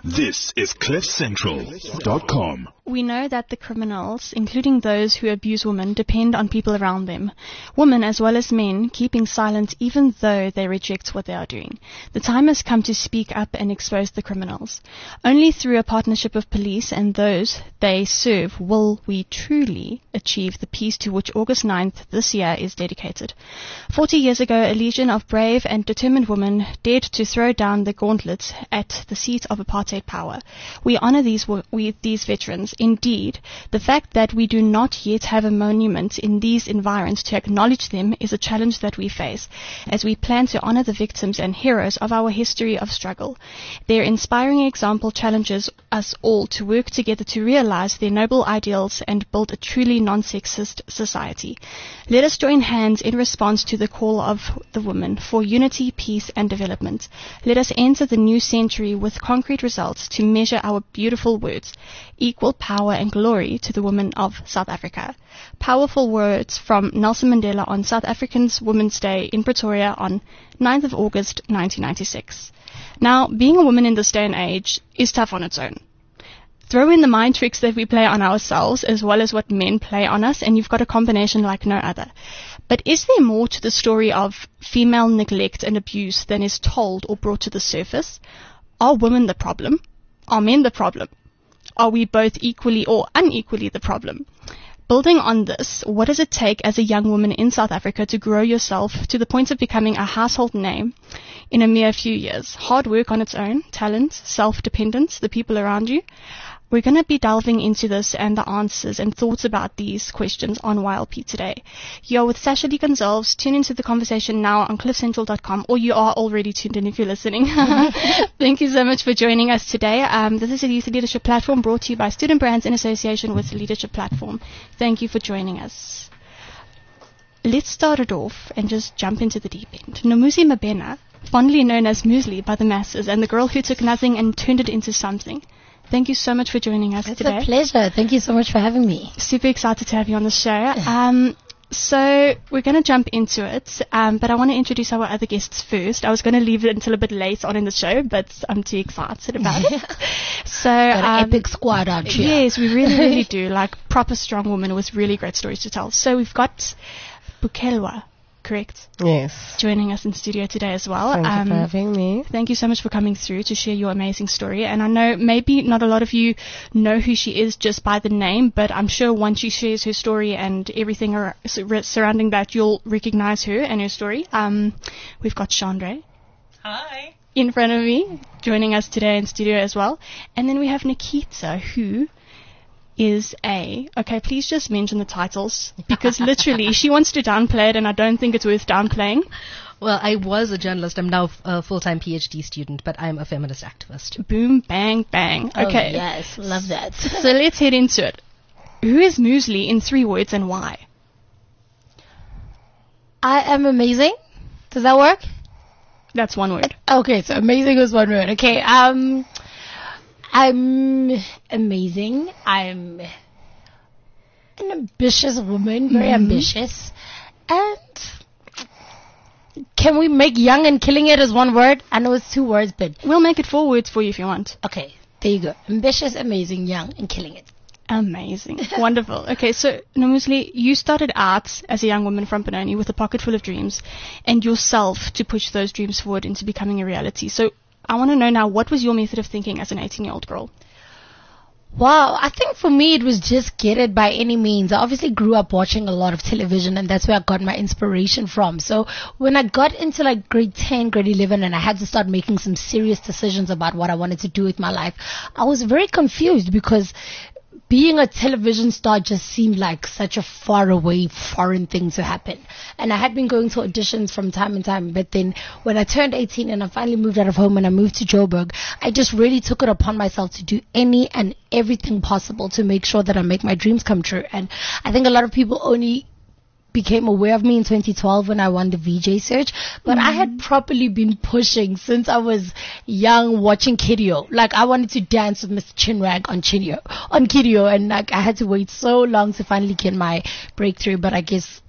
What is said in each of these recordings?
This is CliffCentral.com. We know that the criminals, including those who abuse women, depend on people around them. Women as well as men keeping silent even though they reject what they are doing. The time has come to speak up and expose the criminals. Only through a partnership of police and those they serve will we truly achieve the peace to which August 9th this year is dedicated. 40 years ago, a legion of brave and determined women dared to throw down the gauntlet at the seat of apartheid power. We honor these veterans. Indeed, the fact that we do not yet have a monument in these environs to acknowledge them is a challenge that we face as we plan to honor the victims and heroes of our history of struggle. Their inspiring example challenges us all to work together to realize their noble ideals and build a truly non-sexist society. Let us join hands in response to the call of the women for unity, peace, and development. Let us enter the new century with concrete results to measure our beautiful words. Equal power and glory to the women of South Africa. Powerful words from Nelson Mandela on South Africans Women's Day in Pretoria on 9th of August 1996. Now, being a woman in this day and age is tough on its own. Throw in the mind tricks that we play on ourselves as well as what men play on us, and you've got a combination like no other. But is there more to the story of female neglect and abuse than is told or brought to the surface? Are women the problem? Are men the problem? Are we both equally or unequally the problem? Building on this, what does it take as a young woman in South Africa to grow yourself to the point of becoming a household name in a mere few years? Hard work on its own, talent, self-dependence, the people around you. We're going to be delving into this and the answers and thoughts about these questions on YLP today. You're with Sasha Lee Gonzalez. Tune into the conversation now on CliffCentral.com, or you are already tuned in if you're listening. Thank you so much for joining us today. This is a youth leadership platform brought to you by Student Brands in association with the Leadership Platform. Thank you for joining us. Let's start it off and just jump into the deep end. Nomuzi Mabena, fondly known as Muesli by the masses, and the girl who took nothing and turned it into something. Thank you so much for joining us today. It's a pleasure. Thank you so much for having me. Super excited to have you on the show. So we're going to jump into it, but I want to introduce our other guests first. I was going to leave it until a bit late on in the show, but I'm too excited about it. So got an epic squad out here. Yes, we really, really do. Like proper strong woman with really great stories to tell. So we've got Bukelwa. Correct? Yes. Joining us in studio today as well. Thank you for having me. Thank you so much for coming through to share your amazing story. And I know maybe not a lot of you know who she is just by the name, but I'm sure once she shares her story and everything surrounding that, you'll recognize her and her story. We've got Chandra. Hi. In front of me, joining us today in studio as well. And then we have Nikita, who is okay, please just mention the titles, because literally she wants to downplay it and I don't think it's worth downplaying. Well, I was a journalist. I'm now a full-time PhD student, but I'm a feminist activist. Boom, bang, bang. Okay. Oh, yes, love that. So let's head into it. Who is Muesli in 3 words and why? I am amazing. Does that work? That's 1 word. Okay, so amazing is 1 word. Okay, I'm amazing. I'm an ambitious woman, very ambitious. And can we make young and killing it as 1 word? I know it's 2 words, but we'll make it 4 words for you if you want. Okay, there you go. Ambitious, amazing, young, and killing it. Amazing. Wonderful. Okay, so Nomuzi, you started out as a young woman from Benoni with a pocket full of dreams and yourself to push those dreams forward into becoming a reality. So I want to know now, what was your method of thinking as an 18-year-old girl? Wow, I think for me it was just get it by any means. I obviously grew up watching a lot of television, and that's where I got my inspiration from. So when I got into like grade 10, grade 11, and I had to start making some serious decisions about what I wanted to do with my life, I was very confused because being a television star just seemed like such a far away, foreign thing to happen. And I had been going to auditions from time to time, but then when I turned 18 and I finally moved out of home and I moved to Joburg, I just really took it upon myself to do any and everything possible to make sure that I make my dreams come true. And I think a lot of people only became aware of me in 2012 when I won the VJ search, but I had properly been pushing since I was young, watching Kidio. Like I wanted to dance with Mr. Chinwag on Kidio, and like I had to wait so long to finally get my breakthrough. But I guess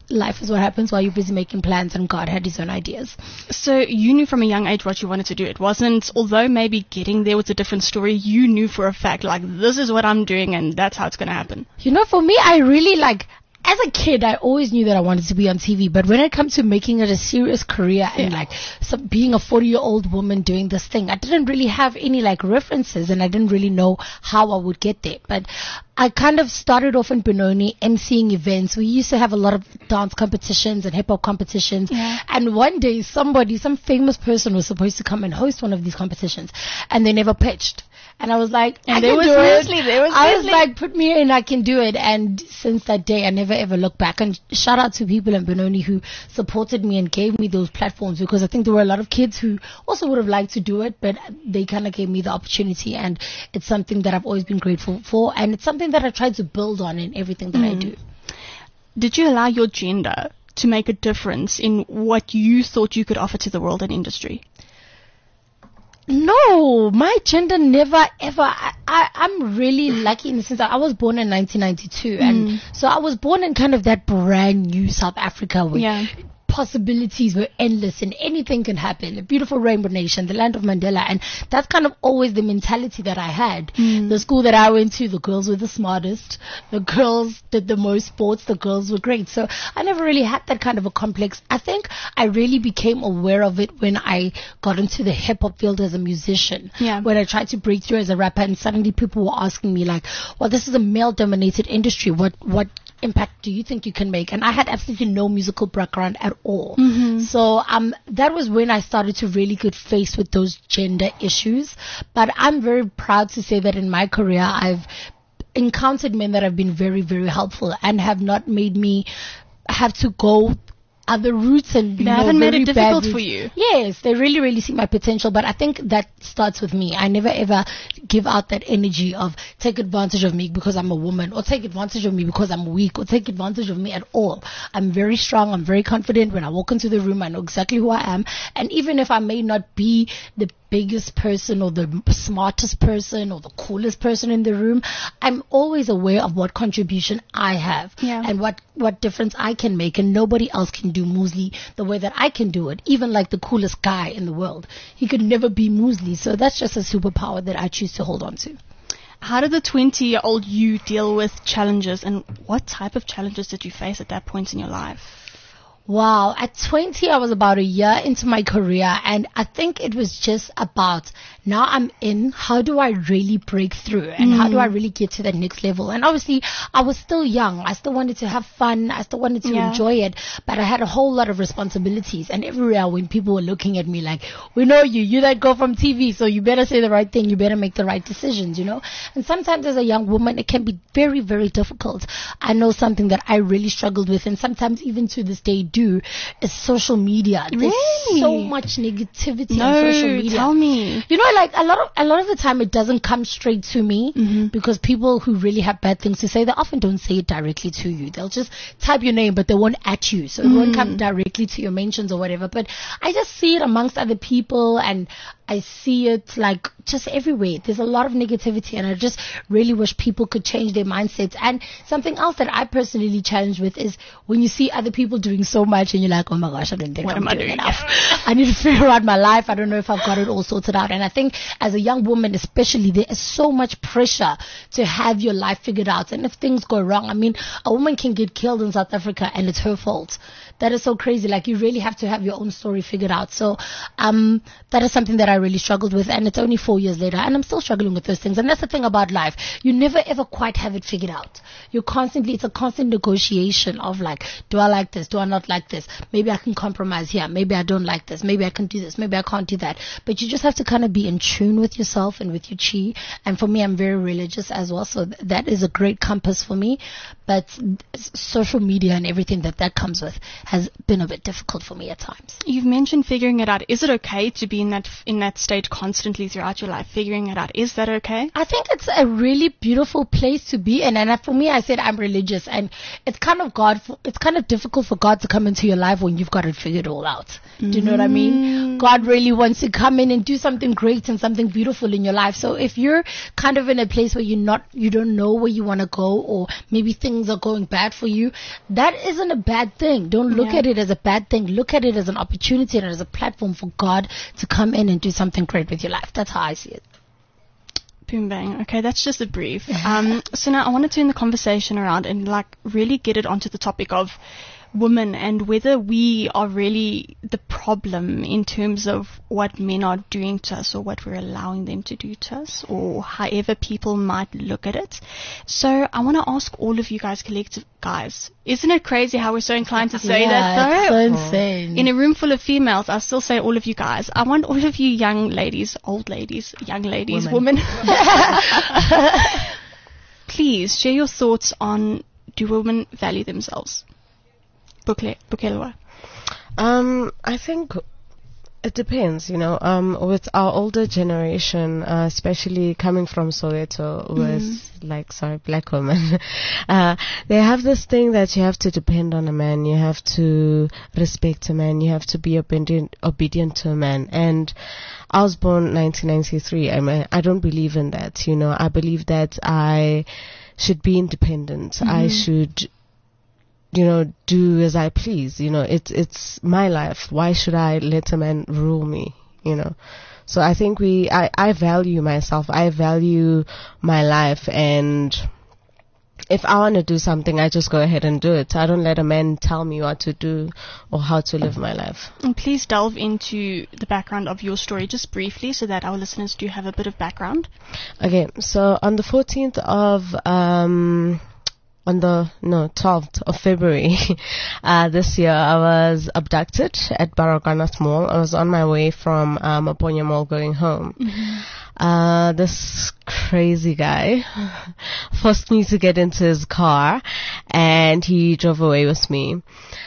life is what happens while you're busy making plans, and God had his own ideas. So you knew from a young age what you wanted to do. It wasn't, although maybe getting there was a different story, you knew for a fact, like, this is what I'm doing and that's how it's going to happen. You know, for me, I really as a kid, I always knew that I wanted to be on TV, but when it comes to making it a serious career and being a 40-year-old woman doing this thing, I didn't really have any references, and I didn't really know how I would get there. But I kind of started off in Benoni emceeing events. We used to have a lot of dance competitions and hip hop competitions. Yeah. And one day some famous person was supposed to come and host one of these competitions, and they never pitched. And I was like, I was like, put me in, I can do it. And since that day, I never ever looked back. And shout out to people in Benoni who supported me and gave me those platforms, because I think there were a lot of kids who also would have liked to do it, but they kind of gave me the opportunity. And it's something that I've always been grateful for. And it's something that I try to build on in everything that I do. Did you allow your gender to make a difference in what you thought you could offer to the world and industry? No, my gender never ever. I'm really lucky in the sense that I was born in 1992, and so I was born in kind of that brand new South Africa where possibilities were endless and anything can happen. A beautiful rainbow nation, the land of Mandela, and that's kind of always the mentality that I had. The school that I went to, the girls were the smartest, the girls did the most sports, the girls were great. So I never really had that kind of a complex. I think I really became aware of it when I got into the hip hop field as a musician. When I tried to break through as a rapper, and suddenly people were asking me like, well, this is a male dominated industry. What impact do you think you can make? And I had absolutely no musical background at all. So that was when I started to really get faced with those gender issues. But I'm very proud to say that in my career, I've encountered men that have been very, very helpful and have not made me have to go other routes, and they haven't made it difficult for you. Yes, they really, really see my potential, but I think that starts with me. I never ever give out that energy of take advantage of me because I'm a woman, or take advantage of me because I'm weak, or take advantage of me at all. I'm very strong. I'm very confident. When I walk into the room, I know exactly who I am. And even if I may not be the biggest person or the smartest person or the coolest person in the room, I'm always aware of what contribution I have and what difference I can make, and nobody else can do Muesli the way that I can do it. Even like the coolest guy in the world, he could never be Muesli. So that's just a superpower that I choose to hold on to. How did the 20-year-old you deal with challenges, and what type of challenges did you face at that point in your life? Wow. At 20, I was about a year into my career, and I think it was just about, now I'm in, how do I really break through, and how do I really get to that next level? And obviously, I was still young. I still wanted to have fun. I still wanted to enjoy it, but I had a whole lot of responsibilities. And everywhere when people were looking at me like, we know you that go from TV, so you better say the right thing. You better make the right decisions, you know? And sometimes as a young woman, it can be very, very difficult. I know something that I really struggled with, and sometimes even to this day is social media. There's so much negativity on social media. Tell me. You know, like a lot of the time it doesn't come straight to me, because people who really have bad things to say, they often don't say it directly to you. They'll just type your name, but they won't at you, so it won't come directly to your mentions or whatever. But I just see it amongst other people, and I see it like just everywhere. There's a lot of negativity, and I just really wish people could change their mindsets. And something else that I personally challenge with is when you see other people doing so much and you're like, oh my gosh, I don't think I'm doing enough. I need to figure out my life. I don't know if I've got it all sorted out. And I think as a young woman especially, there is so much pressure to have your life figured out. And if things go wrong, I mean, a woman can get killed in South Africa and it's her fault. That is so crazy. Like, you really have to have your own story figured out. So that is something that I really struggled with, and it's only 4 years later, and I'm still struggling with those things. And that's the thing about life. You never ever quite have it figured out. It's a constant negotiation of like, do I like this? Do I not like this? Maybe I can compromise here. Maybe I don't like this. Maybe I can do this. Maybe I can't do that. But you just have to kind of be in tune with yourself and with your chi. And for me, I'm very religious as well. So that is a great compass for me. But social media and everything that comes with, has been a bit difficult for me at times. You've mentioned figuring it out. Is it okay to be in that state constantly throughout your life, figuring it out? Is that okay? I think it's a really beautiful place to be in, and for me, I said I'm religious, and it's kind of difficult for God to come into your life when you've got it figured all out. Do you know what I mean? God really wants to come in and do something great and something beautiful in your life. So if you're kind of in a place where you don't know where you want to go, or maybe things are going bad for you, that isn't a bad thing. Don't look at it as a bad thing. Look at it as an opportunity and as a platform for God to come in and do something great with your life. That's how I see it. Boom bang. Okay, that's just a brief. So now I want to turn the conversation around and really get it onto the topic of women and whether we are really the problem in terms of what men are doing to us or what we're allowing them to do to us, or however people might look at it. So I want to ask all of you guys, collective guys, isn't it crazy how we're so inclined to say that though? It's so insane. In a room full of females, I still say all of you guys. I want all of you young ladies, old ladies, young ladies, women. Please share your thoughts on, do women value themselves? Bukelwa. I think it depends, with our older generation, especially coming from Soweto with, black women, they have this thing that you have to depend on a man, you have to respect a man, you have to be obedient to a man. And I was born 1993. I don't believe in that, I believe that I should be independent. I should do as I please. It's my life. Why should I let a man rule me? So I think I value myself. I value my life. And if I want to do something, I just go ahead and do it. I don't let a man tell me what to do or how to live my life. And please delve into the background of your story just briefly so that our listeners do have a bit of background. Okay. So on the 14th of, 12th of February this year, I was abducted at Baragwanath Mall. I was on my way from Maponya Mall going home. This crazy guy forced me to get into his car, and he drove away with me.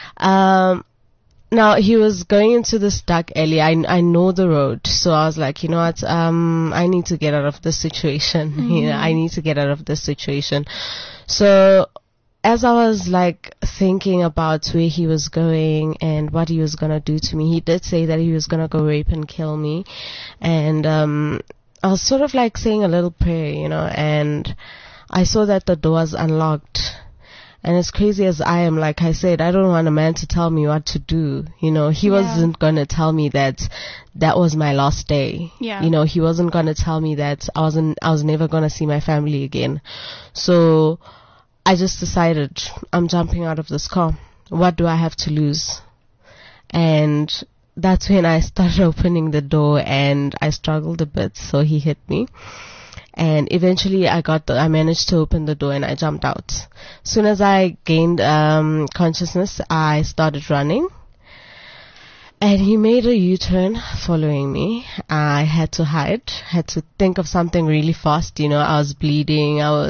Now, he was going into this dark alley. I know the road, so I was like, you know what, I need to get out of this situation. I need to get out of this situation. So, as I was thinking about where he was going and what he was gonna do to me, he did say that he was gonna go rape and kill me. And, I was sort of saying a little prayer, and I saw that the door was unlocked. And as crazy as I am, like I said, I don't want a man to tell me what to do. He wasn't going to tell me that was my last day. Yeah. He wasn't going to tell me that I was never going to see my family again. So I just decided I'm jumping out of this car. What do I have to lose? And that's when I started opening the door, and I struggled a bit. So he hit me. And eventually I managed to open the door and I jumped out. Soon as I gained consciousness, I started running. And he made a U-turn following me. I had to hide, had to think of something really fast. I was bleeding. I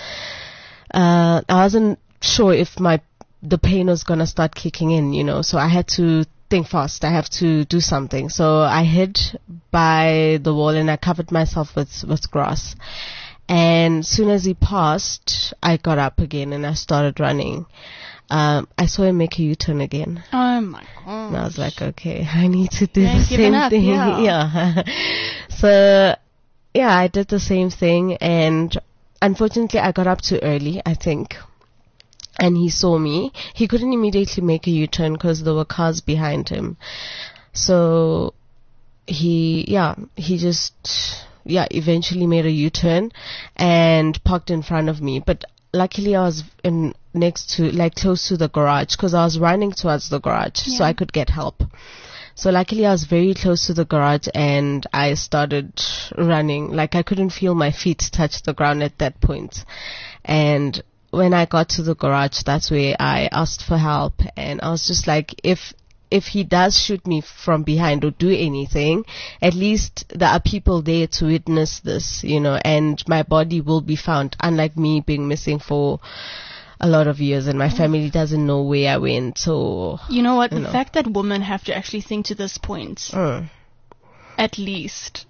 wasn't sure if the pain was gonna start kicking in, so I had to think fast. I have to do something. So I hid by the wall and I covered myself with grass. And as soon as he passed, I got up again and I started running. I saw him make a U-turn again. Oh my God. And I was like, okay, I need to do the same thing. Yeah. So, yeah, I did the same thing, and unfortunately I got up too early, I think. And he saw me. He couldn't immediately make a U-turn because there were cars behind him. So he eventually made a U-turn and parked in front of me. But luckily I was close to the garage because I was running towards the garage so I could get help. So luckily I was very close to the garage and I started running. I couldn't feel my feet touch the ground at that point. And when I got to the garage, that's where I asked for help. And I was just like, if he does shoot me from behind or do anything, at least there are people there to witness this, and my body will be found, unlike me being missing for a lot of years, and my family doesn't know where I went. So You know what? The fact that women have to actually think to this point, mm, at least,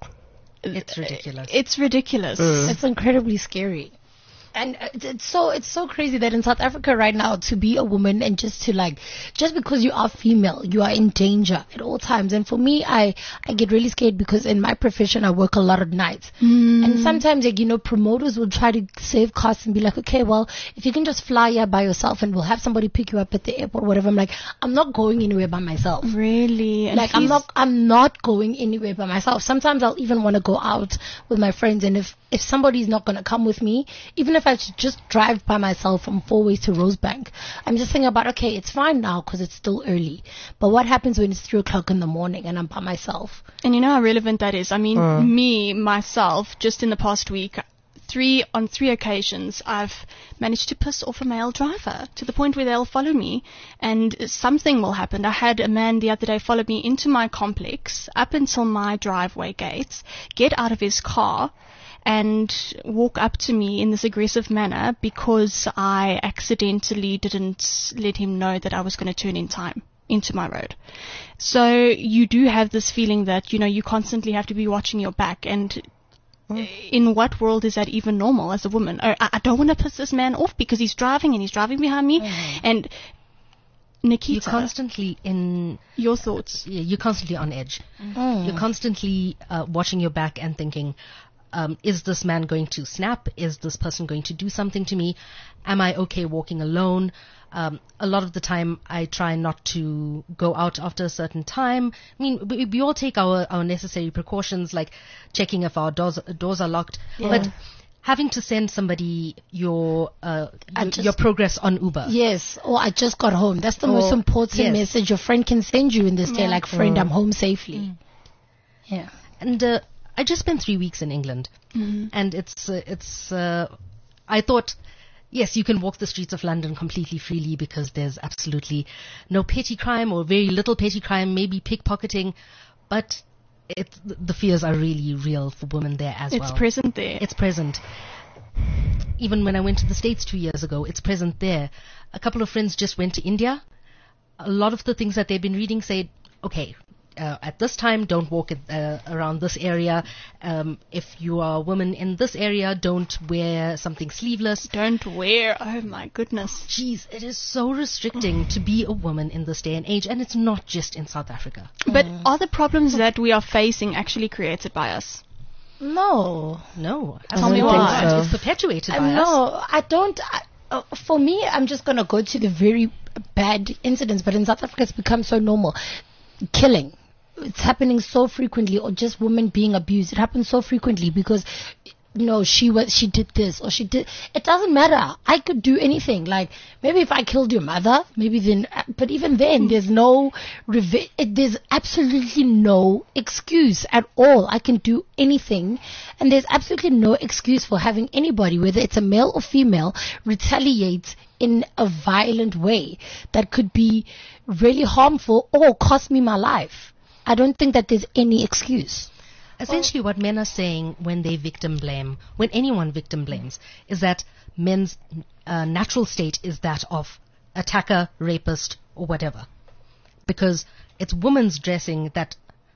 It's ridiculous. it's ridiculous. It's incredibly scary. And it's so crazy that in South Africa right now, to be a woman and just because you are female, you are in danger at all times. And for me, I get really scared because in my profession, I work a lot of nights. And sometimes, promoters will try to save costs and be like, okay, well, if you can just fly here by yourself and we'll have somebody pick you up at the airport, whatever. I'm like, I'm not going anywhere by myself. Really? And Like, I'm not going anywhere by myself. Sometimes I'll even want to go out with my friends, and if somebody's not going to come with me, even if I should just drive by myself from Fourways to Rosebank, I'm just thinking about, okay, it's fine now because it's still early. But what happens when it's 3 o'clock in the morning and I'm by myself? And you know how relevant that is? I mean, myself, just in the past week, on three occasions, I've managed to piss off a male driver to the point where they'll follow me and something will happen. I had a man the other day follow me into my complex up until my driveway gates, get out of his car and walk up to me in this aggressive manner because I accidentally didn't let him know that I was going to turn in time into my road. So you do have this feeling that, you constantly have to be watching your back, and in what world is that even normal as a woman? I don't want to piss this man off because he's driving behind me. And Nikita, You're constantly your thoughts? You're constantly on edge. You're constantly watching your back and thinking, is this man going to snap? Is this person going to do something to me? Am I okay walking alone? A lot of the time I try not to go out after a certain time. I mean, we all take our necessary precautions, like checking if our doors are locked. But having to send somebody your progress on Uber. Yes, or I just got home. That's the most important message your friend can send you in this day. Like, friend, I'm home safely. Yeah. And I just spent 3 weeks in England, and I thought, yes, you can walk the streets of London completely freely because there's absolutely no petty crime or very little petty crime, maybe pickpocketing, but the fears are really real for women there as well. It's present there. It's present. Even when I went to the States 2 years ago, it's present there. A couple of friends just went to India. A lot of the things that they've been reading say, okay, at this time, don't walk around this area. If you are a woman in this area, don't wear something sleeveless. Oh my goodness. Jeez, it is so restricting to be a woman in this day and age, and it's not just in South Africa. But are the problems that we are facing actually created by us? No. Tell me why. so. It's perpetuated by us. No, I don't. For me, I'm just going to go to the very bad incidents, but in South Africa, it's become so normal. Killing. It's happening so frequently, or just women being abused. It happens so frequently because, she did this or she did. It doesn't matter. I could do anything. Like, maybe if I killed your mother, but even then, there's there's absolutely no excuse at all. I can do anything, and there's absolutely no excuse for having anybody, whether it's a male or female, retaliate in a violent way that could be really harmful or cost me my life. I don't think that there's any excuse. Essentially, what men are saying when they victim blame, when anyone victim blames, is that men's natural state is that of attacker, rapist, or whatever. Because it's women's dressing that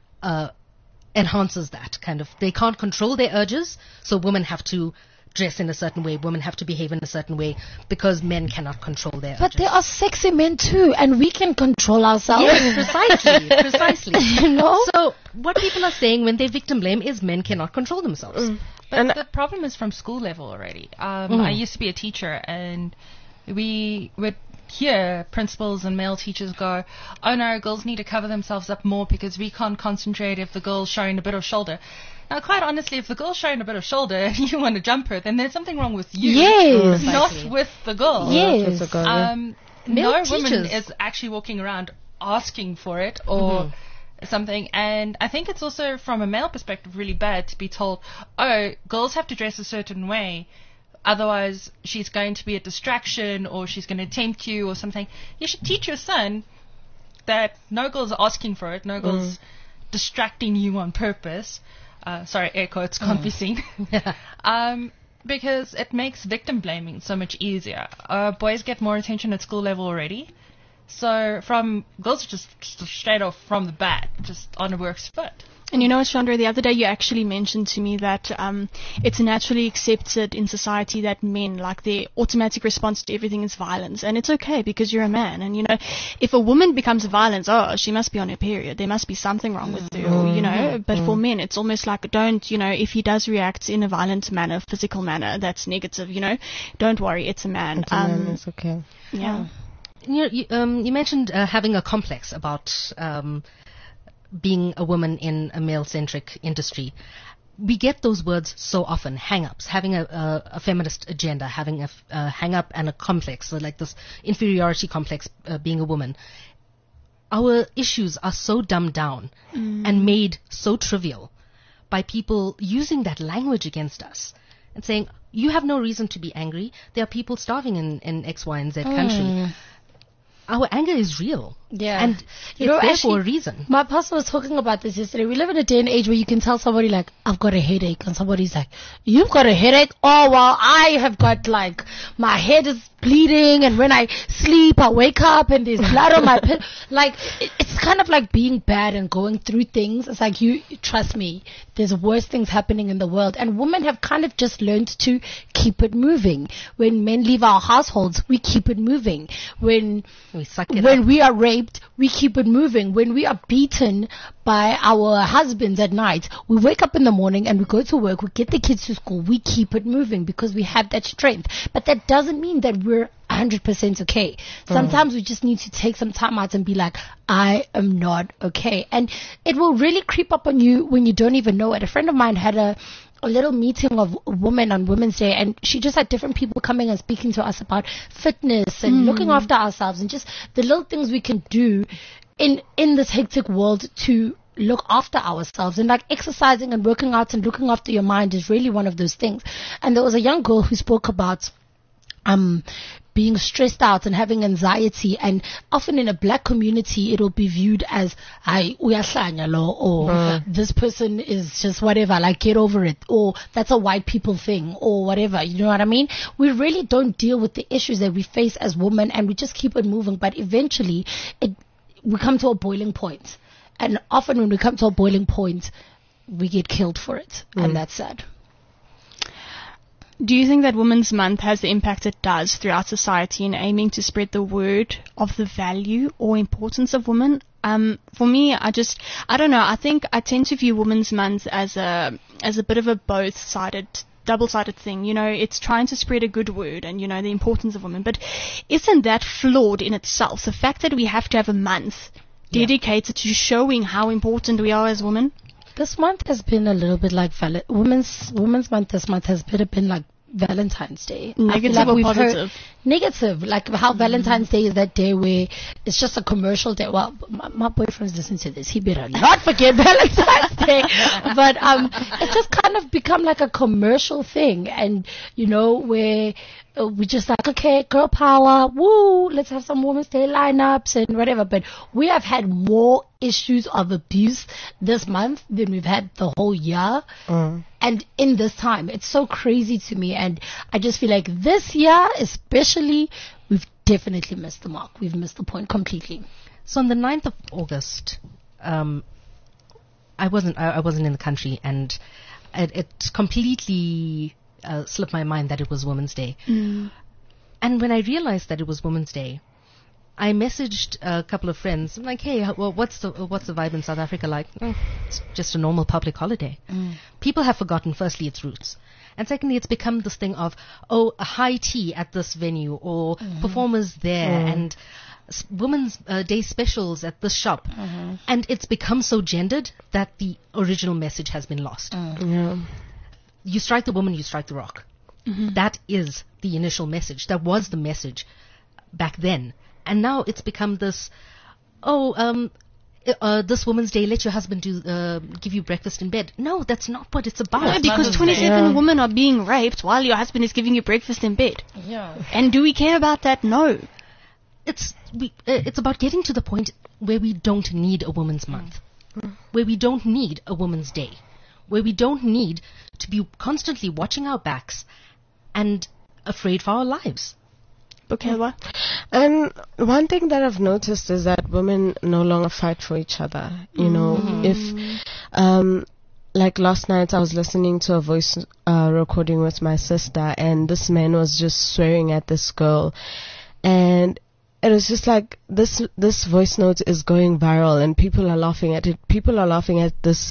enhances that kind of. They can't control their urges, so women have to dress in a certain way, women have to behave in a certain way because men cannot control their But urges. there are sexy men too, and we can control ourselves. Yes, precisely. So what people are saying when they victim blame is men cannot control themselves. But the problem is from school level already. I used to be a teacher, and we would hear principals and male teachers go, oh no, girls need to cover themselves up more because we can't concentrate if the girl's showing a bit of shoulder. Now, quite honestly, if the girl's showing a bit of shoulder and you want to jump her, then there's something wrong with you, Yes. not with the girl. Yes. No teachers. woman is actually walking around asking for it or something. And I think it's also, from a male perspective, really bad to be told, oh, girls have to dress a certain way, otherwise she's going to be a distraction or she's going to tempt you or something. You should teach your son that no girl's asking for it, no girl's distracting you on purpose. Sorry, air quotes, can't be seen. because it makes victim blaming so much easier. Boys get more attention at school level already. So girls are just straight off from the bat, just on a worse foot. And you know what, Chandra, the other day you actually mentioned to me that it's naturally accepted in society that men, like, their automatic response to everything is violence. And it's okay because you're a man. And, you know, if a woman becomes violent, she must be on her period. There must be something wrong with her, or, you know. But for men, it's almost like, if he does react in a violent manner, physical manner, that's negative, you know. Don't worry, it's a man. It's a man, it's okay. Yeah. You mentioned having a complex about being a woman in a male-centric industry. We get those words so often, hang-ups, having a feminist agenda, having a hang-up and a complex, so like this inferiority complex, being a woman. Our issues are so dumbed down and made so trivial by people using that language against us and saying, you have no reason to be angry. There are people starving in X, Y, and Z country. Our anger is real. Yeah. And it's there for a reason. My pastor was talking about this yesterday. We live in a day and age where you can tell somebody, like, I've got a headache. And somebody's like, you've got a headache? Oh, well, I have got, like, my head is bleeding. And when I sleep, I wake up and there's blood on my pillow. Like, it's kind of like being bad and going through things. It's like, trust me, there's worse things happening in the world. And women have kind of just learned to keep it moving. When men leave our households, we keep it moving. When we are raped, we keep it moving. When we are beaten by our husbands at night, we wake up in the morning and we go to work, we get the kids to school, we keep it moving because we have that strength. But that doesn't mean that we're 100% okay. Sometimes we just need to take some time out and be like, I am not okay. And it will really creep up on you when you don't even know it. A friend of mine had a little meeting of women on Women's Day, and she just had different people coming and speaking to us about fitness and looking after ourselves and just the little things we can do in this hectic world to look after ourselves. And like exercising and working out and looking after your mind is really one of those things. And there was a young girl who spoke about being stressed out and having anxiety, and often in a black community it'll be viewed as or this person is just whatever, like get over it, or that's a white people thing, or whatever, you know what I mean? We really don't deal with the issues that we face as women, and we just keep it moving, but eventually we come to a boiling point, and often when we come to a boiling point we get killed for it, and that's sad. Do you think that Women's Month has the impact it does throughout society in aiming to spread the word of the value or importance of women? For me, I don't know. I think I tend to view Women's Month as a bit of a double-sided thing. You know, it's trying to spread a good word and, you know, the importance of women. But isn't that flawed in itself? The fact that we have to have a month dedicated to showing how important we are as women? This month has been a little bit like Women's Month. This month has been like Valentine's Day. Negative or positive? Negative, like how Valentine's Day is that day where it's just a commercial day. Well, my boyfriend's listening to this. He better not forget Valentine's Day. But it's just kind of become like a commercial thing, and you know where we just like, okay, girl power, woo, let's have some Women's Day lineups and whatever. But we have had more issues of abuse this month than we've had the whole year. And in this time, it's so crazy to me. And I just feel like this year, especially, we've definitely missed the mark. We've missed the point completely. So on the 9th of August, I wasn't in the country, and it completely slipped my mind that it was Women's Day. And when I realized that it was Women's Day, I messaged a couple of friends. I'm like, hey, what's the vibe in South Africa like? It's just a normal public holiday. People have forgotten, firstly, its roots. And secondly, it's become this thing of, a high tea at this venue, or performers there, and Women's Day specials at this shop. And it's become so gendered that the original message has been lost. You strike the woman, you strike the rock. That is the initial message. That was the message back then. And now it's become this, this Women's Day, let your husband give you breakfast in bed. No, that's not what it's about. No, because 27 women are being raped while your husband is giving you breakfast in bed. Yeah. And do we care about that? No. It's about getting to the point where we don't need a Women's Month, where we don't need a Women's Day, where we don't need to be constantly watching our backs and afraid for our lives. Bukelwa? And one thing that I've noticed is that women no longer fight for each other. You know, if, like last night I was listening to a voice recording with my sister, and this man was just swearing at this girl, and it was just like this voice note is going viral, and people are laughing at it. People are laughing at this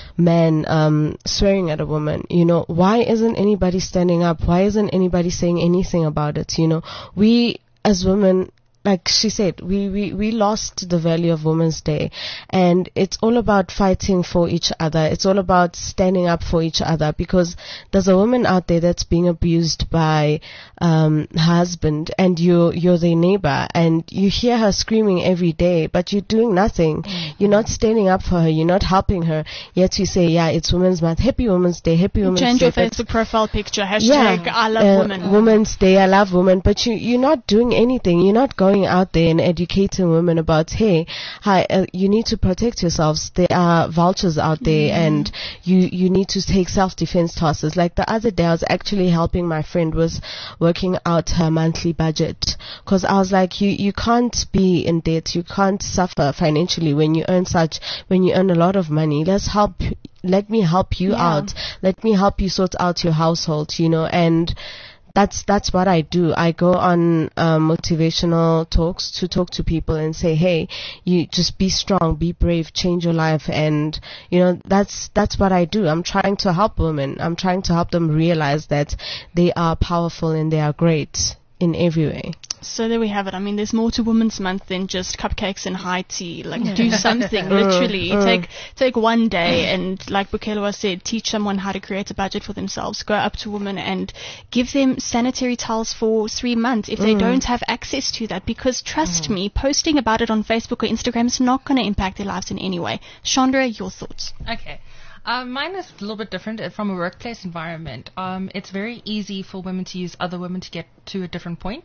man swearing at a woman. You know, why isn't anybody standing up? Why isn't anybody saying anything about it? You know, we as women, like she said, we lost the value of Women's Day, and it's all about fighting for each other. It's all about standing up for each other, because there's a woman out there that's being abused by her husband, and you're their neighbor, and you hear her screaming every day, but you're doing nothing. You're not standing up for her. You're not helping her. Yet you say, yeah, it's Women's Month. Happy Women's Day. Happy Women's Day. Change your Facebook profile picture. Hashtag I love women. Women's Day. I love women. But you're not doing anything. You're not going out there and educating women about, hey, hi, you need to protect yourselves. There are vultures out there, and you need to take self-defense classes. Like the other day, I was actually helping my friend was working out her monthly budget, because I was like, you can't be in debt. You can't suffer financially when you earn a lot of money. Let me help you out. Let me help you sort out your household, you know. And that's what I do. I go on motivational talks to talk to people and say, hey, you just be strong, be brave, change your life. And you know, that's what I do. I'm trying to help women. I'm trying to help them realize that they are powerful and they are great in every way. So there we have it. I mean, there's more to Women's Month than just cupcakes and high tea. Like, do something, literally. Take one day and, like Bukelwa said, teach someone how to create a budget for themselves. Go up to women and give them sanitary towels for 3 months if they don't have access to that. Because trust me, posting about it on Facebook or Instagram is not going to impact their lives in any way. Chandra, your thoughts? Okay. Mine is a little bit different from a workplace environment. It's very easy for women to use other women to get to a different point.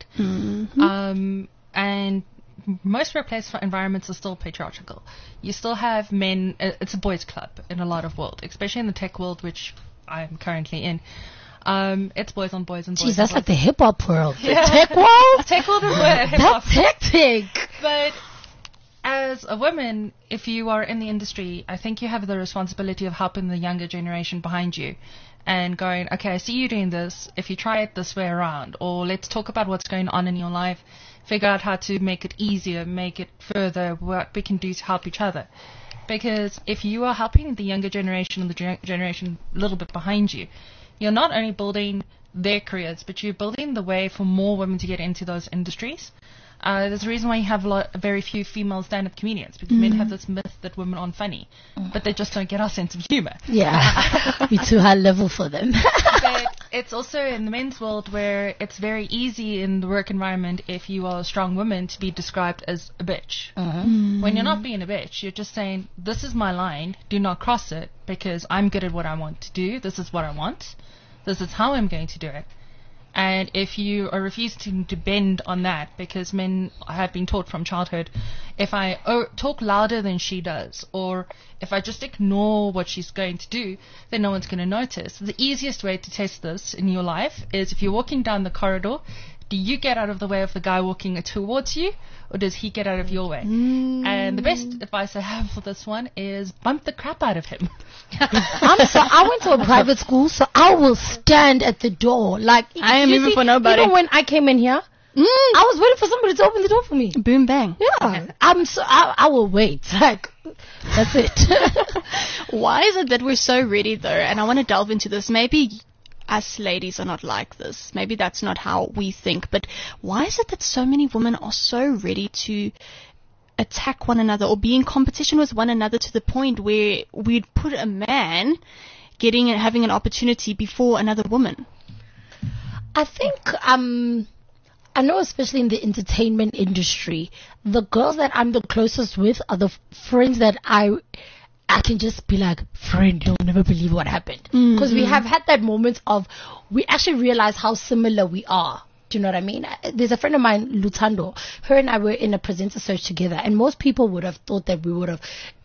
And most workplace environments are still patriarchal. You still have men. It's a boys' club in a lot of world, especially in the tech world, which I'm currently in. It's boys on boys and boys. Jeez, that's like the hip hop world. Yeah. The tech world? Tech world is where hip-hop. That's hectic. But as a woman, if you are in the industry, I think you have the responsibility of helping the younger generation behind you and going, okay, I see you doing this. If you try it this way around, or let's talk about what's going on in your life, figure out how to make it easier, make it further, what we can do to help each other. Because if you are helping the younger generation and the generation a little bit behind you, you're not only building their careers, but you're building the way for more women to get into those industries. There's a reason why you have very few female stand-up comedians, because men have this myth that women aren't funny, but they just don't get our sense of humor. Yeah, we're too high level for them. But it's also in the men's world where it's very easy in the work environment, if you are a strong woman, to be described as a bitch. When you're not being a bitch, you're just saying, this is my line, do not cross it, because I'm good at what I want to do, this is what I want, this is how I'm going to do it. And if you are refusing to bend on that, because men have been taught from childhood, if I talk louder than she does, or if I just ignore what she's going to do, then no one's going to notice. The easiest way to test this in your life is, if you're walking down the corridor, do you get out of the way of the guy walking towards you, or does he get out of your way? And the best advice I have for this one is bump the crap out of him. I went to a private school, so I will stand at the door. Like, I am even for nobody. Even when I came in here, I was waiting for somebody to open the door for me. Boom, bang. Yeah, I will wait. Like, that's it. Why is it that we're so ready, though? And I want to delve into this. Maybe us ladies are not like this. Maybe that's not how we think. But why is it that so many women are so ready to attack one another or be in competition with one another, to the point where we'd put a man having an opportunity before another woman? I think I know, especially in the entertainment industry, the girls that I'm the closest with are the friends that I can just be like, friend, you'll never believe what happened. Because we have had that moment of, we actually realize how similar we are. Do you know what I mean? There's a friend of mine, Lutando. Her and I were in a presenter search together, and most people would have thought that we would have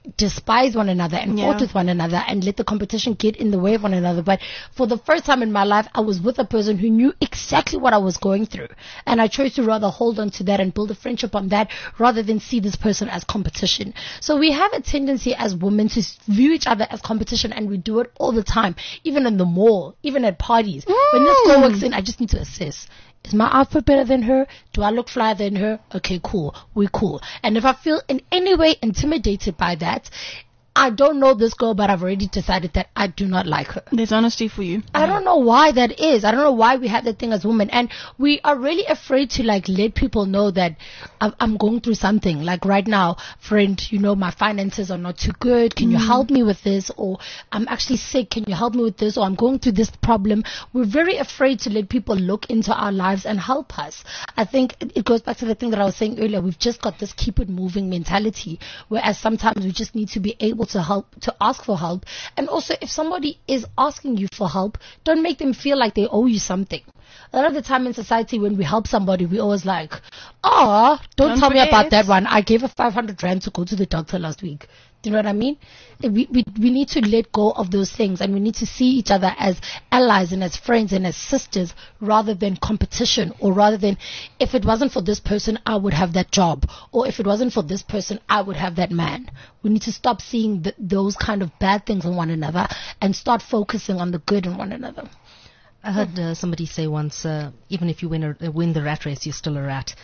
despise one another and fought with one another and let the competition get in the way of one another. But for the first time in my life, I was with a person who knew exactly what I was going through. And I chose to rather hold on to that and build a friendship on that rather than see this person as competition. So we have a tendency as women to view each other as competition, and we do it all the time, even in the mall, even at parties. When this girl walks in, I just need to assess. Is my outfit better than her? Do I look flyer than her? Okay, cool. We're cool. And if I feel in any way intimidated by that, I don't know this girl, but I've already decided that I do not like her. There's honesty for you. I don't know why that is. I don't know why we have that thing as women. And we are really afraid to like let people know that I'm going through something. Like right now, friend, you know, my finances are not too good. Can you help me with this? Or I'm actually sick. Can you help me with this? Or I'm going through this problem. We're very afraid to let people look into our lives and help us. I think it goes back to the thing that I was saying earlier. We've just got this keep it moving mentality, whereas sometimes we just need to be able to help, to ask for help. And also, if somebody is asking you for help, don't make them feel like they owe you something. A lot of the time in society, when we help somebody, we always like, don't tell me about that one. I gave her 500 rand to go to the doctor last week. Do you know what I mean? We need to let go of those things, and we need to see each other as allies and as friends and as sisters rather than competition, or rather than, if it wasn't for this person, I would have that job, or if it wasn't for this person, I would have that man. We need to stop seeing those kind of bad things in one another and start focusing on the good in one another. I heard somebody say once, even if you win the rat race, you're still a rat.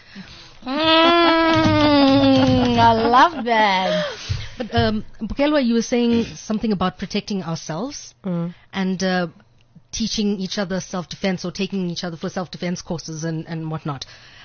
I love that. But Bukelwa, you were saying something about protecting ourselves and teaching each other self-defense, or taking each other for self-defense courses and whatnot.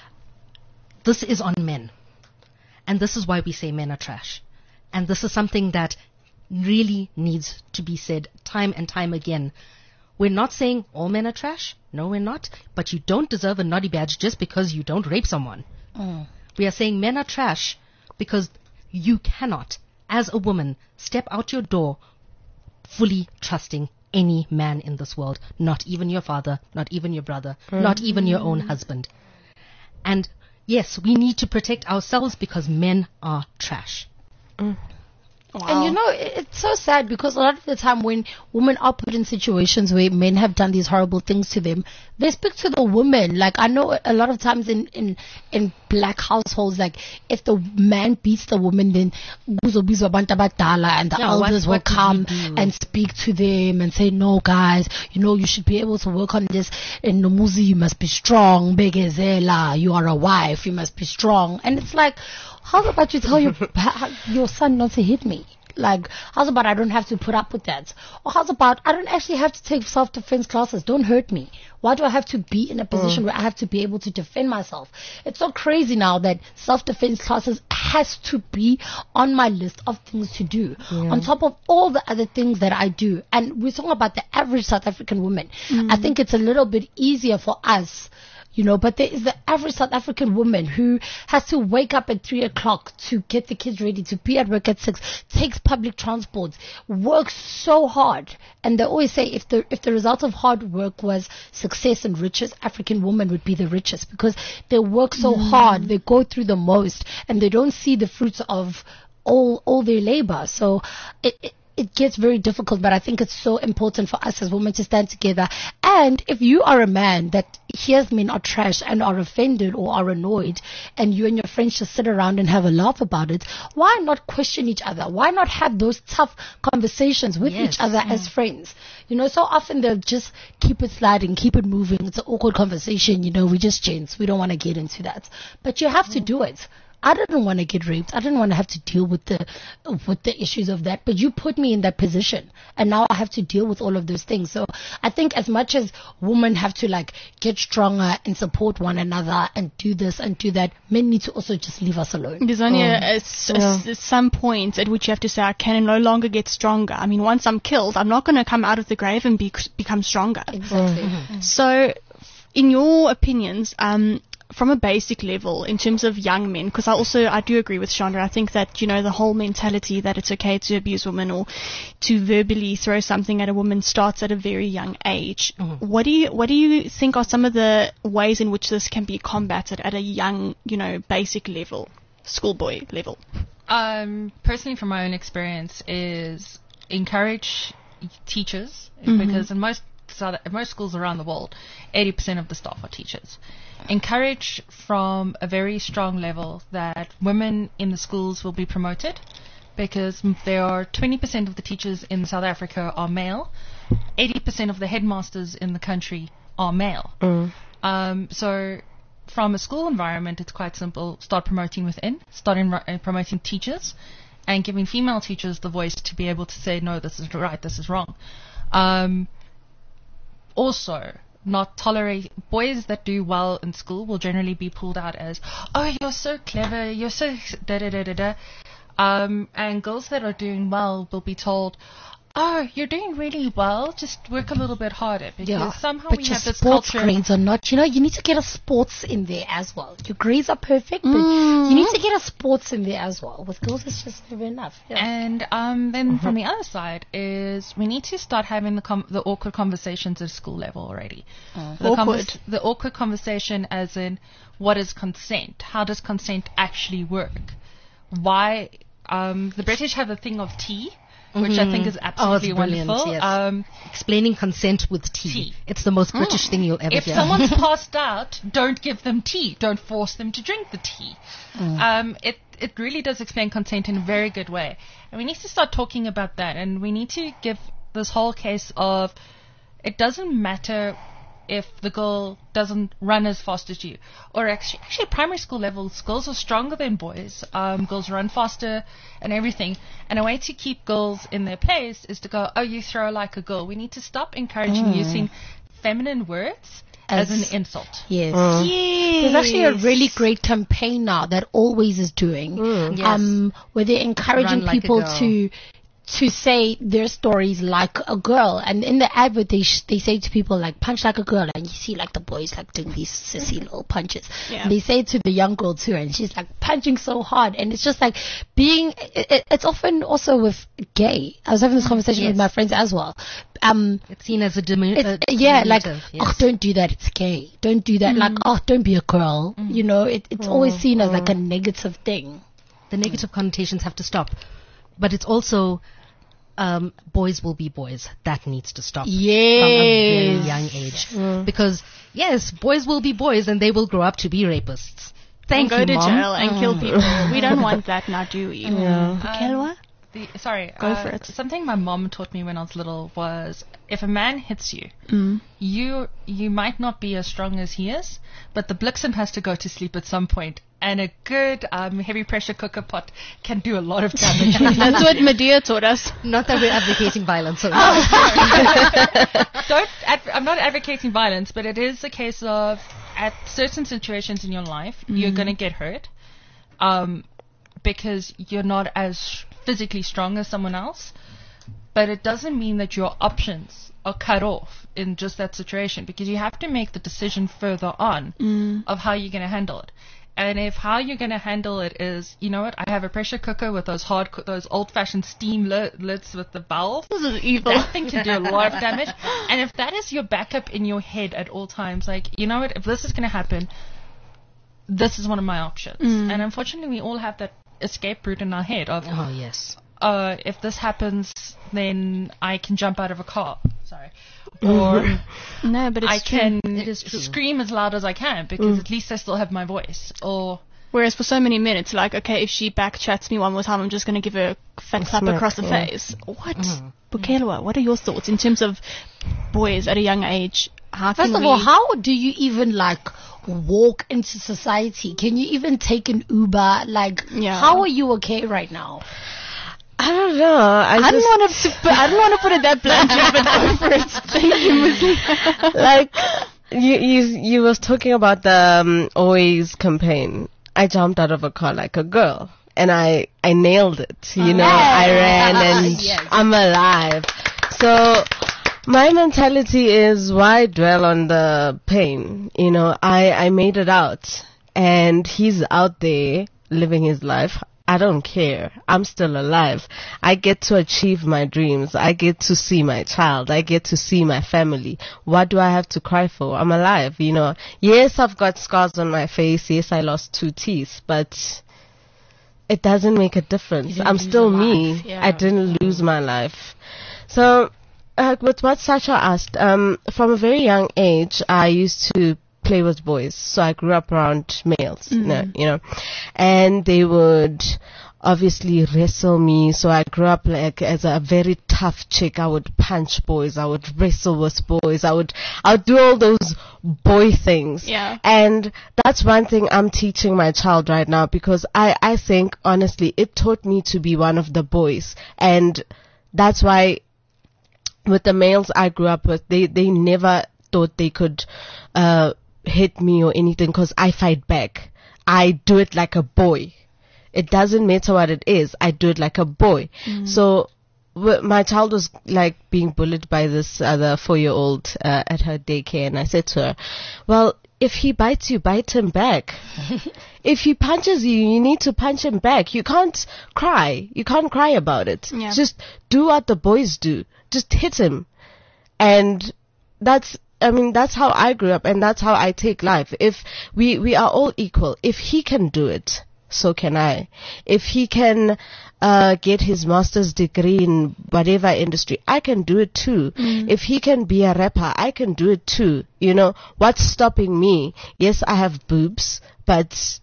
This is on men. And this is why we say men are trash. And this is something that really needs to be said time and time again. We're not saying all men are trash. No, we're not. But you don't deserve a naughty badge just because you don't rape someone. We are saying men are trash because you cannot, as a woman, step out your door fully trusting any man in this world. Not even your father, not even your brother, not even your own husband. And yes, we need to protect ourselves because men are trash. Wow. And you know, it's so sad because a lot of the time when women are put in situations where men have done these horrible things to them, they speak to the woman. Like, I know a lot of times in black households, like, if the man beats the woman, then and the elders will come and speak to them and say, no, guys, you know, you should be able to work on this. In Nomuzi, you must be strong. Begezela, you are a wife, you must be strong. And it's like, how's about you tell your son not to hit me? Like, how's about I don't have to put up with that? Or how's about I don't actually have to take self-defense classes? Don't hurt me. Why do I have to be in a position where I have to be able to defend myself? It's so crazy now that self-defense classes has to be on my list of things to do, on top of all the other things that I do. And we're talking about the average South African woman. I think it's a little bit easier for us, you know, but there is the average South African woman who has to wake up at 3 o'clock to get the kids ready, to be at work at 6, takes public transport, works so hard. And they always say if the result of hard work was success and riches, African women would be the richest because they work so hard, they go through the most, and they don't see the fruits of all their labor. So it gets very difficult, but I think it's so important for us as women to stand together. And if you are a man that hears men are trash and are offended or are annoyed, and you and your friends just sit around and have a laugh about it, why not question each other? Why not have those tough conversations with each other as friends? You know, so often they'll just keep it sliding, keep it moving. It's an awkward conversation, you know, we just gents. We don't want to get into that. But you have to do it. I didn't want to get raped. I didn't want to have to deal with the issues of that. But you put me in that position, and now I have to deal with all of those things. So I think as much as women have to like get stronger and support one another and do this and do that, men need to also just leave us alone. There's only some point at which you have to say, I can no longer get stronger. I mean, once I'm killed, I'm not going to come out of the grave and become stronger. Exactly. So, in your opinions, from a basic level, in terms of young men, because I do agree with Chandra. I think that, you know, the whole mentality that it's okay to abuse women or to verbally throw something at a woman starts at a very young age. What do you think are some of the ways in which this can be combated at a young, you know, basic level, schoolboy level? Personally, from my own experience, is encourage teachers, because in most schools around the world, 80% of the staff are teachers. Encourage from a very strong level that women in the schools will be promoted, because there are 20% of the teachers in South Africa are male, 80% of the headmasters in the country are male. So from a school environment, it's quite simple. Start promoting within, promoting teachers, and giving female teachers the voice to be able to say, no, this is right, this is wrong. Also, not tolerate boys that do well in school will generally be pulled out as, oh, you're so clever, you're so da da da da da. And girls that are doing well will be told, oh, you're doing really well, just work a little bit harder, because somehow but we your have this sports culture. grades are not, you need to get a sports in there as well. Your grades are perfect, but you need to get a sports in there as well. With girls, it's just never enough. And then from the other side is we need to start having the awkward conversations at school level already. The awkward conversation as in, what is consent? How does consent actually work? Why? The British have a thing of tea, which I think is absolutely wonderful. Yes. Explaining consent with tea. It's the most British thing you'll ever If hear. someone's passed out, don't give them tea. Don't force them to drink the tea. It really does explain consent in a very good way. And we need to start talking about that. And we need to give this whole case of, it doesn't matter if the girl doesn't run as fast as you. Or actually primary school levels, girls are stronger than boys. Girls run faster and everything. And a way to keep girls in their place is to go, oh, you throw like a girl. We need to stop encouraging using feminine words as an insult. Yes. There's actually a really great campaign now that Always is doing, where they're encouraging Run like a people girl. to say their stories like a girl. And in the advert, they say to people, like, punch like a girl. And you see, like, the boys, like, doing these sissy little punches. Yeah. And they say it to the young girl, too. And she's, like, punching so hard. And it's just, like, it's often also with gay. I was having this conversation with my friends as well. It's seen as a diminutive. Oh, don't do that, it's gay. Don't do that. Like, oh, don't be a girl. It's always seen as, like, a negative thing. The negative connotations have to stop. But it's also, boys will be boys. That needs to stop. Yes. From a very young age. Because, yes, boys will be boys and they will grow up to be rapists. Thank you, Go to Mom. jail and kill people. We don't want that now, do we? Kelwa? Go for it. Something my mom taught me when I was little was, if a man hits you, you might not be as strong as he is, but the Bliksem has to go to sleep at some point, and a good heavy pressure cooker pot can do a lot of damage. That's what Medea taught us. Not that we're advocating violence. So I'm not advocating violence, but it is a case of, at certain situations in your life, you're going to get hurt, because you're not as physically strong as someone else. But it doesn't mean that your options are cut off in just that situation, because you have to make the decision further on of how you're going to handle it. And if how you're going to handle it is, you know what, I have a pressure cooker with those old-fashioned steam lids with the valve. This is evil. That thing can do a lot of damage. And if that is your backup in your head at all times, like, you know what, if this is going to happen, this is one of my options. And unfortunately, we all have that escape route in our head of, oh, yes. If this happens, then I can jump out of a car. Sorry. Or No, but I it's true. can It is true. scream as loud as I can, because at least I still have my voice. Or Whereas for so many minutes, like, okay, if she backchats me one more time, I'm just going to give her a fat clap smack, across the yeah. face. What? Bukelwa, what are your thoughts in terms of boys at a young age? How First can of we... all, how do you even, like, walk into society? Can you even take an Uber? Like, Yeah. how are you okay right now? I don't know. I didn't want to put it that bluntly, but go for it. Thank you, Musli. Like you was talking about the Always campaign. I jumped out of a car like a girl, and I nailed it. I ran and I'm alive. So my mentality is, why dwell on the pain? I made it out, and he's out there living his life. I don't care. I'm still alive. I get to achieve my dreams. I get to see my child. I get to see my family. What do I have to cry for? I'm alive, Yes, I've got scars on my face. Yes, I lost 2 teeth, but it doesn't make a difference. I'm still me. I didn't lose my life. So, with what Sasha asked, from a very young age, I used to play with boys. So I grew up around males, you know, and they would obviously wrestle me. So I grew up like as a very tough chick. I would punch boys. I would wrestle with boys. I would do all those boy things. Yeah. And that's one thing I'm teaching my child right now, because I think honestly it taught me to be one of the boys. And that's why with the males I grew up with, they never thought they could hit me or anything, because I fight back. I do it like a boy. It doesn't matter what it is. I do it like a boy. So my child was like being bullied by this other 4-year-old at her daycare, and I said to her, well, if he bites you, bite him back. If he punches you, you need to punch him back. You can't cry. You can't cry about it. Yeah. Just do what the boys do. Just hit him. And that's how I grew up, and that's how I take life. If we are all equal. If he can do it, so can I. If he can get his master's degree in whatever industry, I can do it too. If he can be a rapper, I can do it too. You know, what's stopping me? Yes, I have boobs, but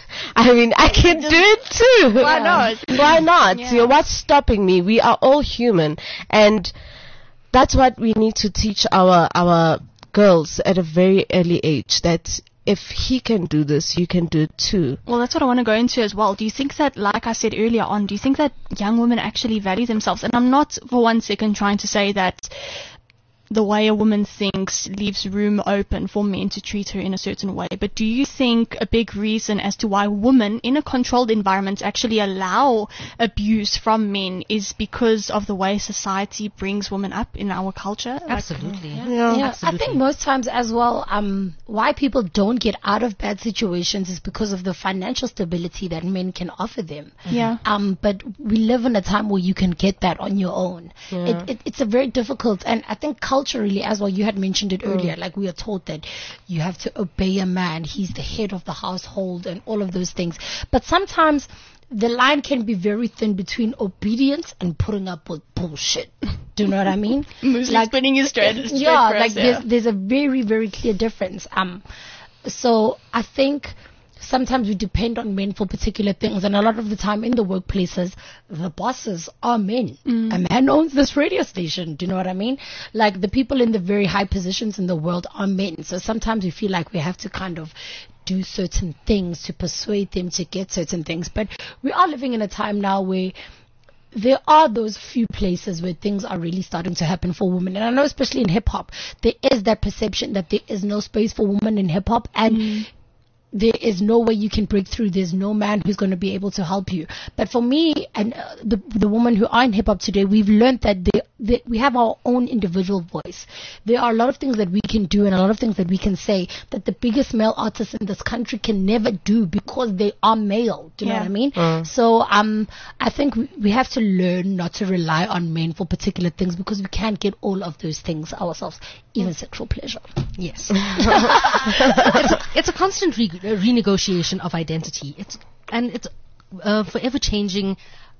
I can do it too. Why not? Why not? Yeah. You know, what's stopping me? We are all human, and that's what we need to teach our girls at a very early age, that if he can do this, you can do it too. Well, that's what I want to go into as well. Do you think that, like I said earlier on, do you think that young women actually value themselves? And I'm not for one second trying to say that the way a woman thinks leaves room open for men to treat her in a certain way. But do you think a big reason as to why women in a controlled environment actually allow abuse from men is because of the way society brings women up in our culture? Absolutely. Yeah, Absolutely. I think most times as well, why people don't get out of bad situations is because of the financial stability that men can offer them. Yeah. But we live in a time where you can get that on your own. It's a very difficult, and I think culturally as well, you had mentioned it earlier, like we are taught that you have to obey a man, he's the head of the household and all of those things. But sometimes the line can be very thin between obedience and putting up with bullshit. Do you know what I mean? Like spinning his straight. Yeah, like there's a very, very clear difference. So I think sometimes we depend on men for particular things, and a lot of the time in the workplaces, the bosses are men. A man owns this radio station. Do you know what I mean? Like the people in the very high positions in the world are men. So sometimes we feel like we have to kind of do certain things to persuade them to get certain things. But we are living in a time now where there are those few places where things are really starting to happen for women. And I know especially in hip hop, there is that perception that there is no space for women in hip hop, and there is no way you can break through. There's no man who's going to be able to help you. But for me and the women who are in hip hop today, we've learned that we have our own individual voice. There are a lot of things that we can do and a lot of things that we can say that the biggest male artists in this country can never do because they are male. Do you know what I mean? So I think we have to learn not to rely on men for particular things, because we can't get all of those things ourselves, even sexual pleasure. Yes. It's a constant renegotiation of identity. It's forever changing.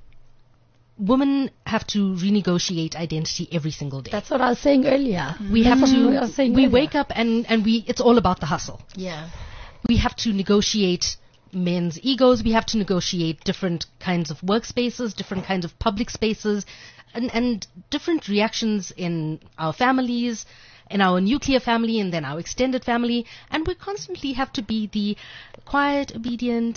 Women have to renegotiate identity every single day. That's what I was saying earlier. We wake up and it's all about the hustle. Yeah. We have to negotiate men's egos. We have to negotiate different kinds of workspaces, different kinds of public spaces, and different reactions in our families, in our nuclear family, and then our extended family. And we constantly have to be the quiet, obedient,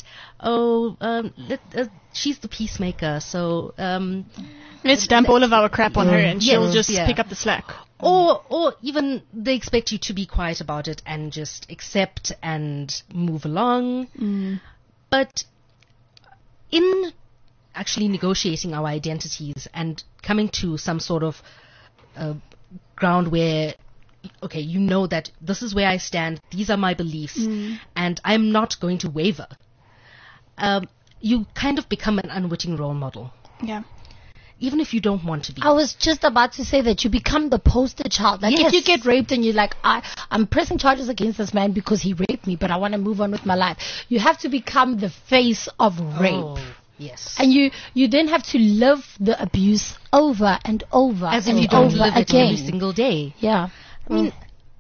she's the peacemaker, so let's dump all of our crap on her and she'll just pick up the slack. Or even they expect you to be quiet about it and just accept and move along. But in actually negotiating our identities and coming to some sort of ground where, okay, you know that this is where I stand, these are my beliefs, and I'm not going to waver. You kind of become an unwitting role model. Yeah. Even if you don't want to be. I was just about to say that you become the poster child. Like if you get raped and you're like, I'm pressing charges against this man because he raped me, but I want to move on with my life. You have to become the face of rape. Yes. And you then have to live the abuse over and over As if and you don't over live it again. every single day. Yeah. I mean,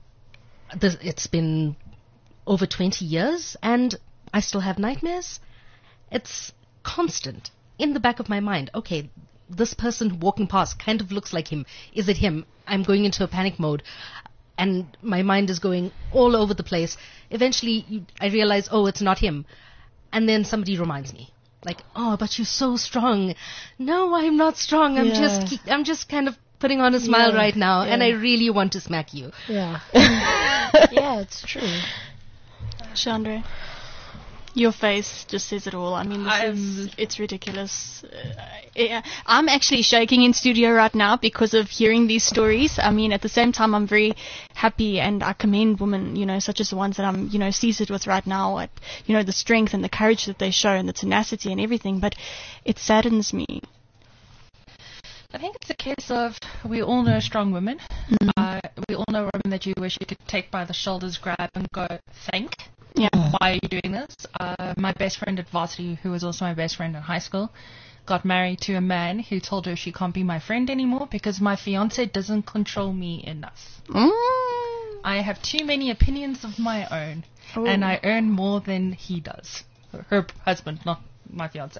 it's been over 20 years and I still have nightmares. It's constant in the back of my mind. Okay, this person walking past kind of looks like him. Is it him? I'm going into a panic mode and my mind is going all over the place. Eventually I realize, oh, it's not him. And then somebody reminds me. Like, oh, but you're so strong. No, I'm not strong. I'm just kind of putting on a smile right now, and I really want to smack you. Yeah. Yeah, it's true. Chandra, your face just says it all. I mean, it's ridiculous. I'm actually shaking in studio right now because of hearing these stories. I mean, at the same time, I'm very happy and I commend women, such as the ones that I'm, seated with right now at, the strength and the courage that they show and the tenacity and everything. But it saddens me. I think it's a case of we all know strong women. We all know women that you wish you could take by the shoulders, grab and go, thank. Yeah. Why are you doing this? My best friend at varsity, who was also my best friend in high school, got married to a man who told her she can't be my friend anymore because my fiance doesn't control me enough. I have too many opinions of my own, and I earn more than he does. Her husband, not my fiance.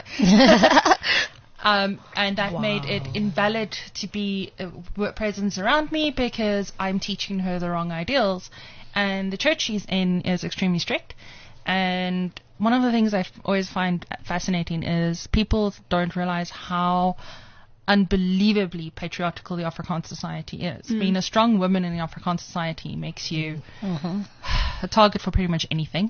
And that made it invalid to be a presence around me because I'm teaching her the wrong ideals. And the church she's in is extremely strict. And one of the things I always find fascinating is people don't realize how unbelievably patriarchal the Afrikaans society is. Being a strong woman in the Afrikaans society makes you a target for pretty much anything.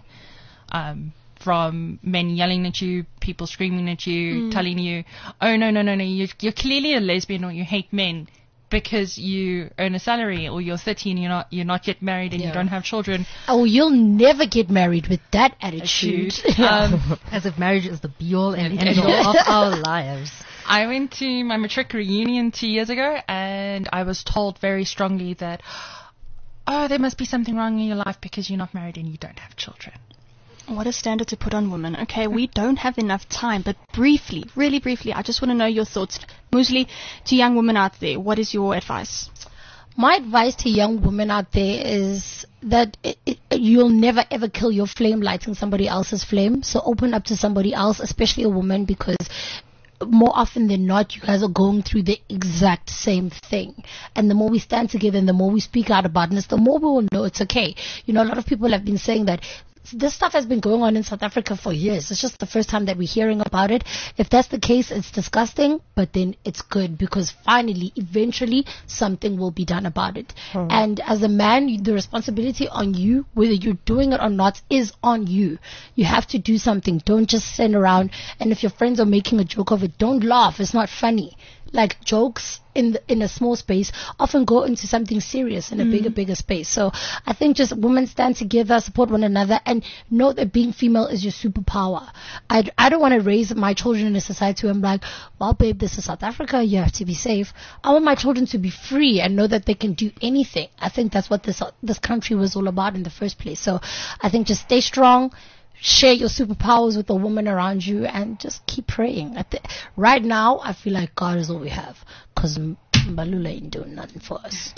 From men yelling at you, people screaming at you, telling you, oh, no, you're clearly a lesbian or you hate men because you earn a salary, or you're 30 and you're not yet married and you don't have children. Oh, you'll never get married with that attitude. As if marriage is the be-all and end-all of our lives. I went to my matric reunion 2 years ago and I was told very strongly that, oh, there must be something wrong in your life because you're not married and you don't have children. What a standard to put on women. Okay, we don't have enough time, but briefly, really briefly, I just want to know your thoughts. Musli, to young women out there, what is your advice? My advice to young women out there is that you'll never ever kill your flame lighting somebody else's flame. So open up to somebody else, especially a woman, because more often than not, you guys are going through the exact same thing. And the more we stand together and the more we speak out about this, the more we will know it's okay. A lot of people have been saying that this stuff has been going on in South Africa for years. It's just the first time that we're hearing about it. If that's the case, it's disgusting, but then it's good because finally, eventually, something will be done about it. And as a man, the responsibility on you, whether you're doing it or not, is on you. You have to do something. Don't just stand around. And if your friends are making a joke of it, don't laugh. It's not funny. Like jokes in a small space often go into something serious in a bigger space. So I think just women stand together, support one another, and know that being female is your superpower. I don't want to raise my children in a society where I'm like, well, babe, this is South Africa, you have to be safe. I want my children to be free and know that they can do anything. I think that's what this country was all about in the first place. So I think just stay strong. Share your superpowers with the woman around you and just keep praying. Right now, I feel like God is all we have because Mbalula ain't doing nothing for us.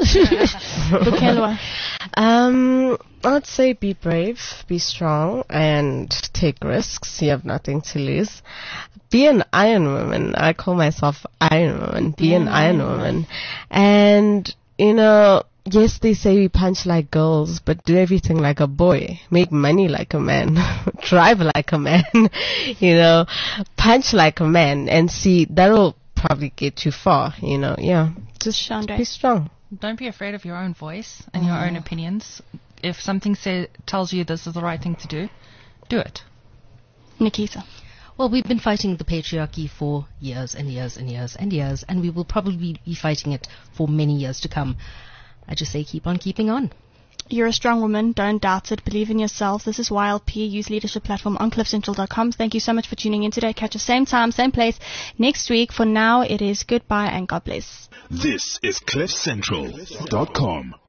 I'd say be brave, be strong, and take risks. You have nothing to lose. Be an iron woman. I call myself Iron Woman. Be an iron woman. And, yes, they say we punch like girls, but do everything like a boy. Make money like a man. Drive like a man. Punch like a man. And see, that'll probably get you far, Yeah. Just Chandra, be strong. Don't be afraid of your own voice and your own opinions. If something tells you this is the right thing to do it. Nikita. Well, we've been fighting the patriarchy for years and years and years and years, and we will probably be fighting it for many years to come. I just say keep on keeping on. You're a strong woman. Don't doubt it. Believe in yourself. This is YLP, Youth Leadership Platform on CliffCentral.com. Thank you so much for tuning in today. Catch us same time, same place next week. For now, it is goodbye and God bless. This is CliffCentral.com.